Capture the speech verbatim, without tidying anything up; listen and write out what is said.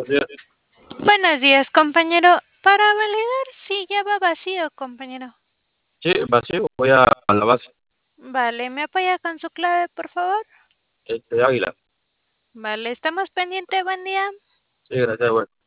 Buenos días. Buenos días, compañero. Para validar si ya va vacío, compañero. Sí, vacío, voy a, a la base. Vale, ¿me apoya con su clave, por favor? Este, Águila. Vale, estamos pendiente, buen día. Sí, gracias, bueno.